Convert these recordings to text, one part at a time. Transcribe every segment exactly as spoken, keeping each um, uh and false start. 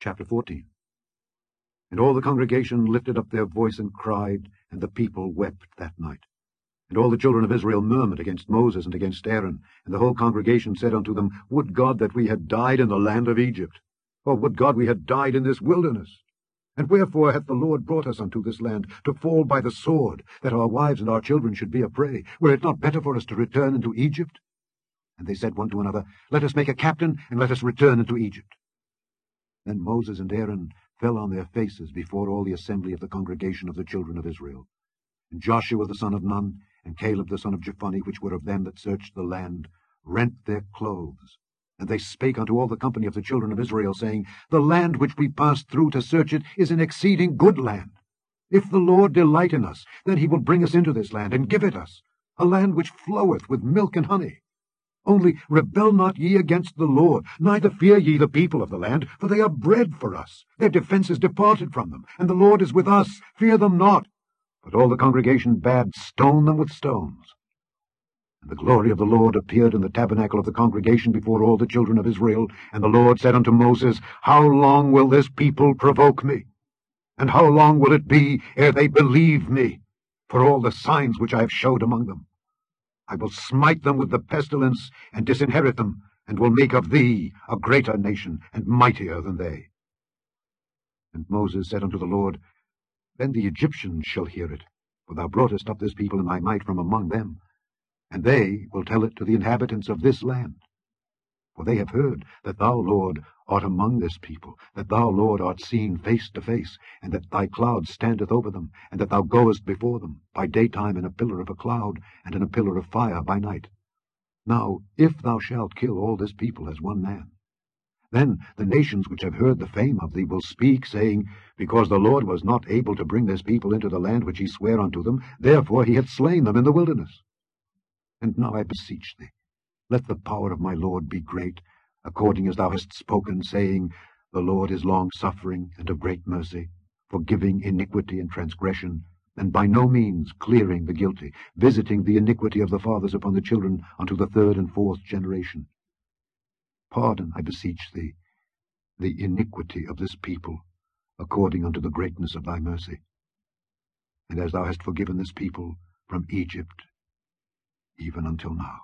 Chapter fourteen. And all the congregation lifted up their voice and cried, and the people wept that night. And all the children of Israel murmured against Moses and against Aaron. And the whole congregation said unto them, Would God that we had died in the land of Egypt! Or would God we had died in this wilderness! And wherefore hath the Lord brought us unto this land, to fall by the sword, that our wives and our children should be a prey? Were it not better for us to return into Egypt? And they said one to another, Let us make a captain, and let us return into Egypt. Then Moses and Aaron fell on their faces before all the assembly of the congregation of the children of Israel. And Joshua the son of Nun, and Caleb the son of Jephunneh, which were of them that searched the land, rent their clothes. And they spake unto all the company of the children of Israel, saying, The land which we passed through to search it is an exceeding good land. If the Lord delight in us, then he will bring us into this land, and give it us, a land which floweth with milk and honey. Only rebel not ye against the Lord, neither fear ye the people of the land, for they are bread for us. Their defense is departed from them, and the Lord is with us. Fear them not. But all the congregation bade stone them with stones. And the glory of the Lord appeared in the tabernacle of the congregation before all the children of Israel. And the Lord said unto Moses, How long will this people provoke me? And how long will it be ere they believe me, for all the signs which I have showed among them? I will smite them with the pestilence, and disinherit them, and will make of thee a greater nation, and mightier than they. And Moses said unto the Lord, Then the Egyptians shall hear it, for thou broughtest up this people in thy might from among them, and they will tell it to the inhabitants of this land. For they have heard that thou, Lord, art among this people, that thou, Lord, art seen face to face, and that thy cloud standeth over them, and that thou goest before them, by daytime in a pillar of a cloud, and in a pillar of fire by night. Now, if thou shalt kill all this people as one man, then the nations which have heard the fame of thee will speak, saying, Because the Lord was not able to bring this people into the land which he sware unto them, therefore he hath slain them in the wilderness. And now I beseech thee, let the power of my Lord be great, according as thou hast spoken, saying, The Lord is long-suffering and of great mercy, forgiving iniquity and transgression, and by no means clearing the guilty, visiting the iniquity of the fathers upon the children unto the third and fourth generation. Pardon, I beseech thee, the iniquity of this people, according unto the greatness of thy mercy. And as thou hast forgiven this people from Egypt, even until now.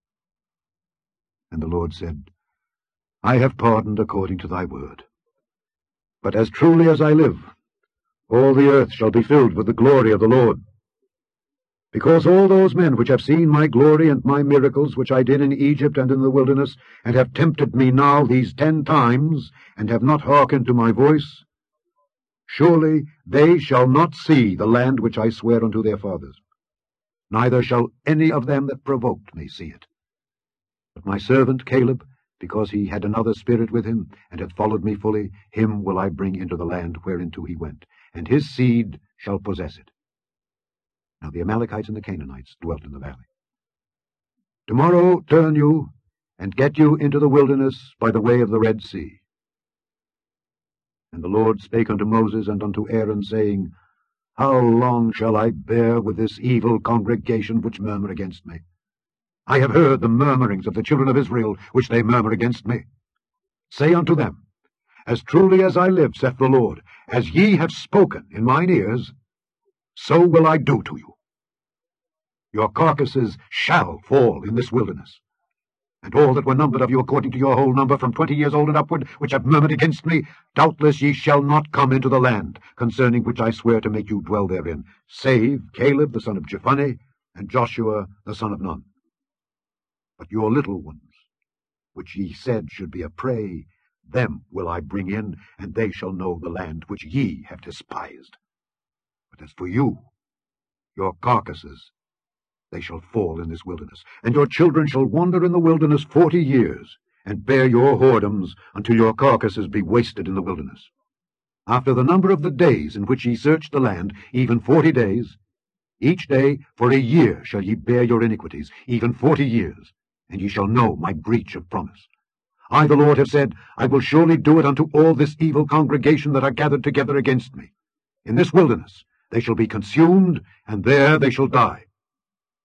And the Lord said, I have pardoned according to thy word. But as truly as I live, all the earth shall be filled with the glory of the Lord. Because all those men which have seen my glory and my miracles which I did in Egypt and in the wilderness, and have tempted me now these ten times, and have not hearkened to my voice, surely they shall not see the land which I sware unto their fathers, neither shall any of them that provoked me see it. But my servant Caleb, because he had another spirit with him, and hath followed me fully, him will I bring into the land whereinto he went, and his seed shall possess it. Now the Amalekites and the Canaanites dwelt in the valley. Tomorrow turn you, and get you into the wilderness by the way of the Red Sea. And the Lord spake unto Moses and unto Aaron, saying, How long shall I bear with this evil congregation which murmur against me? I have heard the murmurings of the children of Israel, which they murmur against me. Say unto them, As truly as I live, saith the Lord, as ye have spoken in mine ears, so will I do to you. Your carcasses shall fall in this wilderness. And all that were numbered of you according to your whole number, from twenty years old and upward, which have murmured against me, doubtless ye shall not come into the land, concerning which I swear to make you dwell therein, save Caleb the son of Jephunneh, and Joshua the son of Nun. But your little ones, which ye said should be a prey, them will I bring in, and they shall know the land which ye have despised. But as for you, your carcasses, they shall fall in this wilderness, and your children shall wander in the wilderness forty years, and bear your whoredoms until your carcasses be wasted in the wilderness. After the number of the days in which ye search the land, even forty days, each day for a year shall ye bear your iniquities, even forty years, and ye shall know my breach of promise. I, the Lord, have said, I will surely do it unto all this evil congregation that are gathered together against me. In this wilderness they shall be consumed, and there they shall die.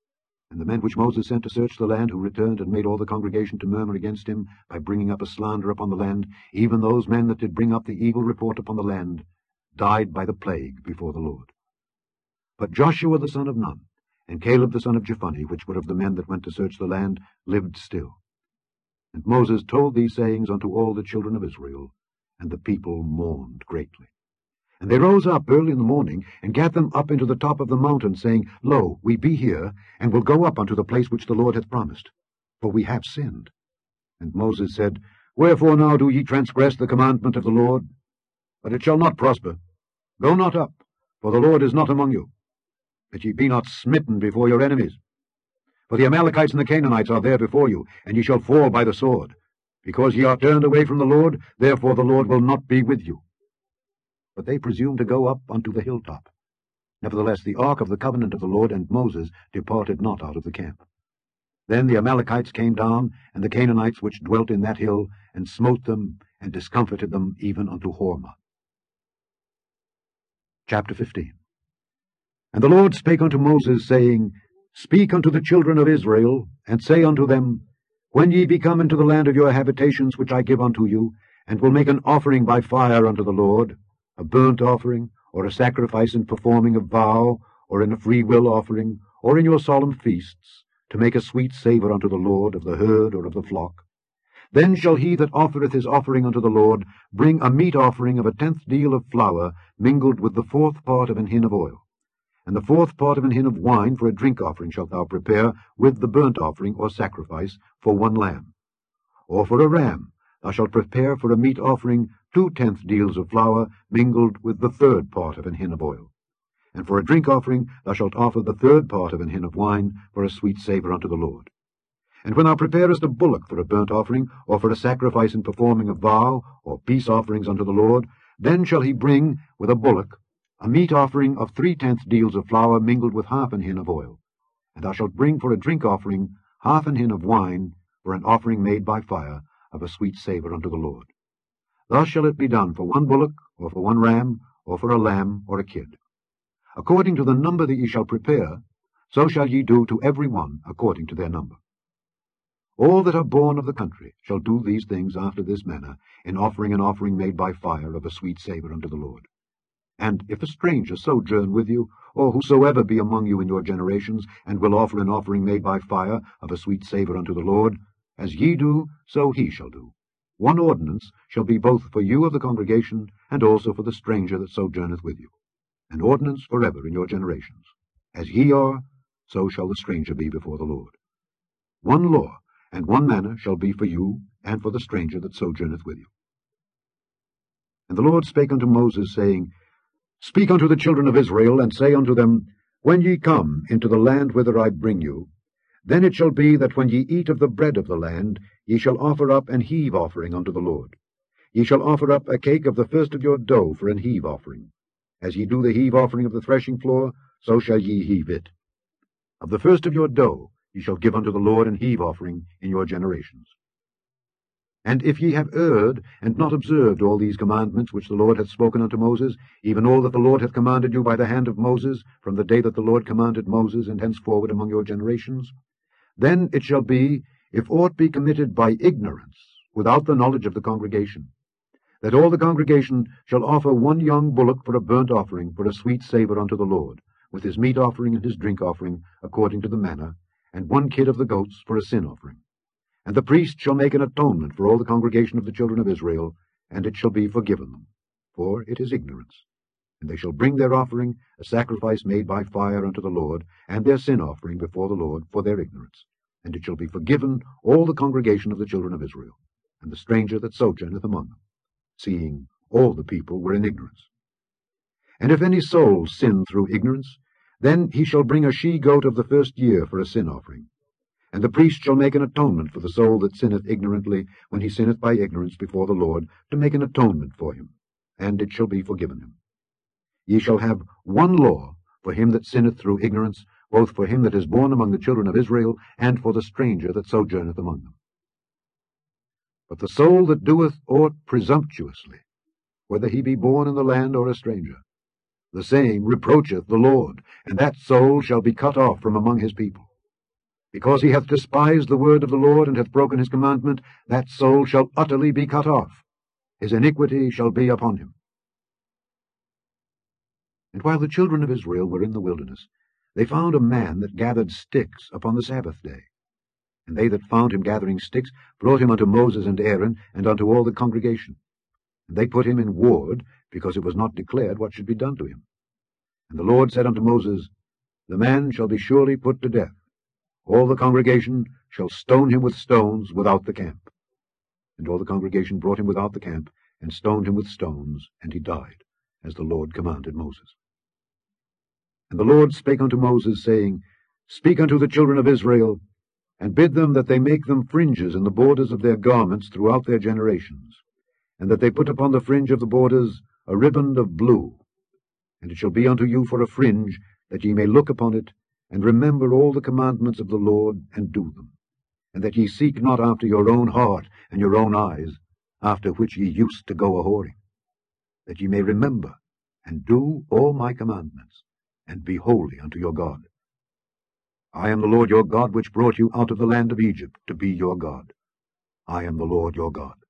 And the men which Moses sent to search the land, who returned and made all the congregation to murmur against him, by bringing up a slander upon the land, even those men that did bring up the evil report upon the land, died by the plague before the Lord. But Joshua the son of Nun, and Caleb the son of Jephunneh, which were of the men that went to search the land, lived still. And Moses told these sayings unto all the children of Israel, and the people mourned greatly. And they rose up early in the morning, and gat them up into the top of the mountain, saying, Lo, we be here, and will go up unto the place which the Lord hath promised, for we have sinned. And Moses said, Wherefore now do ye transgress the commandment of the Lord? But it shall not prosper. Go not up, for the Lord is not among you, that ye be not smitten before your enemies. For the Amalekites and the Canaanites are there before you, and ye shall fall by the sword. Because ye are turned away from the Lord, therefore the Lord will not be with you. But they presumed to go up unto the hilltop. Nevertheless the ark of the covenant of the Lord and Moses departed not out of the camp. Then the Amalekites came down, and the Canaanites which dwelt in that hill, and smote them, and discomfited them even unto Hormah. Chapter fifteen. And the Lord spake unto Moses, saying, Speak unto the children of Israel, and say unto them, When ye be come into the land of your habitations which I give unto you, and will make an offering by fire unto the Lord, a burnt offering, or a sacrifice in performing a vow, or in a free will offering, or in your solemn feasts, to make a sweet savour unto the Lord of the herd or of the flock, then shall he that offereth his offering unto the Lord bring a meat offering of a tenth deal of flour mingled with the fourth part of an hin of oil. And the fourth part of an hin of wine for a drink offering shalt thou prepare with the burnt offering or sacrifice for one lamb. Or for a ram thou shalt prepare for a meat offering two tenth deals of flour mingled with the third part of an hin of oil. And for a drink offering thou shalt offer the third part of an hin of wine for a sweet savour unto the Lord. And when thou preparest a bullock for a burnt offering, or for a sacrifice in performing a vow, or peace offerings unto the Lord, then shall he bring with a bullock a meat offering of three tenth deals of flour mingled with half an hin of oil. And thou shalt bring for a drink offering half an hin of wine for an offering made by fire of a sweet savour unto the Lord. Thus shall it be done for one bullock, or for one ram, or for a lamb, or a kid. According to the number that ye shall prepare, so shall ye do to every one according to their number. All that are born of the country shall do these things after this manner, in offering an offering made by fire of a sweet savour unto the Lord. And if a stranger sojourn with you, or whosoever be among you in your generations, and will offer an offering made by fire of a sweet savour unto the Lord, as ye do, so he shall do. One ordinance shall be both for you of the congregation, and also for the stranger that sojourneth with you. An ordinance for ever in your generations. As ye are, so shall the stranger be before the Lord. One law and one manner shall be for you, and for the stranger that sojourneth with you. And the Lord spake unto Moses, saying, Speak unto the children of Israel, and say unto them, When ye come into the land whither I bring you, then it shall be that when ye eat of the bread of the land, ye shall offer up an heave offering unto the Lord. Ye shall offer up a cake of the first of your dough for an heave offering. As ye do the heave offering of the threshing floor, so shall ye heave it. Of the first of your dough ye shall give unto the Lord an heave offering in your generations. And if ye have erred, and not observed all these commandments which the Lord hath spoken unto Moses, even all that the Lord hath commanded you by the hand of Moses, from the day that the Lord commanded Moses, and henceforward among your generations, then it shall be, if aught be committed by ignorance, without the knowledge of the congregation, that all the congregation shall offer one young bullock for a burnt offering, for a sweet savour unto the Lord, with his meat offering and his drink offering, according to the manner, and one kid of the goats for a sin offering. And the priest shall make an atonement for all the congregation of the children of Israel, and it shall be forgiven them, for it is ignorance. And they shall bring their offering, a sacrifice made by fire unto the Lord, and their sin offering before the Lord for their ignorance. And it shall be forgiven all the congregation of the children of Israel, and the stranger that sojourneth among them, seeing all the people were in ignorance. And if any soul sin through ignorance, then he shall bring a she-goat of the first year for a sin offering. And the priest shall make an atonement for the soul that sinneth ignorantly, when he sinneth by ignorance before the Lord, to make an atonement for him, and it shall be forgiven him. Ye shall have one law for him that sinneth through ignorance, both for him that is born among the children of Israel, and for the stranger that sojourneth among them. But the soul that doeth aught presumptuously, whether he be born in the land or a stranger, the same reproacheth the Lord, and that soul shall be cut off from among his people. Because he hath despised the word of the Lord, and hath broken his commandment, that soul shall utterly be cut off. His iniquity shall be upon him. And while the children of Israel were in the wilderness, they found a man that gathered sticks upon the Sabbath day. And they that found him gathering sticks brought him unto Moses and Aaron, and unto all the congregation. And they put him in ward, because it was not declared what should be done to him. And the Lord said unto Moses, The man shall be surely put to death. All the congregation shall stone him with stones without the camp. And all the congregation brought him without the camp, and stoned him with stones, and he died, as the Lord commanded Moses. And the Lord spake unto Moses, saying, Speak unto the children of Israel, and bid them that they make them fringes in the borders of their garments throughout their generations, and that they put upon the fringe of the borders a riband of blue. And it shall be unto you for a fringe, that ye may look upon it, and remember all the commandments of the Lord, and do them, and that ye seek not after your own heart and your own eyes, after which ye used to go a-whoring, that ye may remember and do all my commandments, and be holy unto your God. I am the Lord your God, which brought you out of the land of Egypt, to be your God. I am the Lord your God.